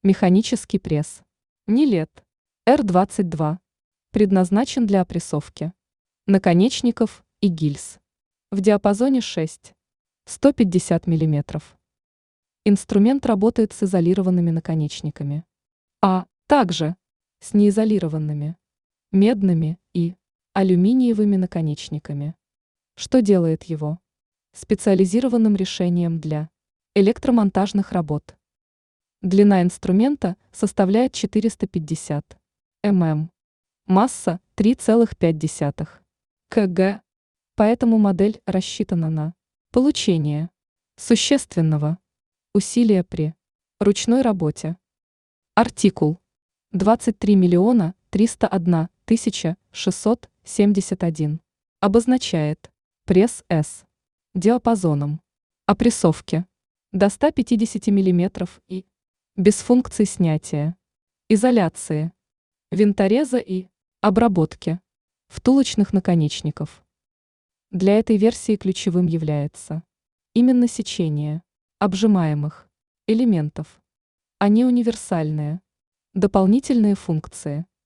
Механический пресс. Нилет. R22. Предназначен для опрессовки наконечников и гильз. В диапазоне 6–150 мм. Инструмент работает с изолированными наконечниками, а также с неизолированными, медными и алюминиевыми наконечниками, что делает его специализированным решением для электромонтажных работ. Длина инструмента составляет 450 мм, масса 3,5 кг, поэтому модель рассчитана на получение существенного усилия при ручной работе. Артикул 23 301 671 обозначает пресс С диапазоном опрессовки до 150 мм и без функций снятия, изоляции, винтореза и обработки втулочных наконечников. Для этой версии ключевым является именно сечение обжимаемых элементов, а не универсальные дополнительные функции.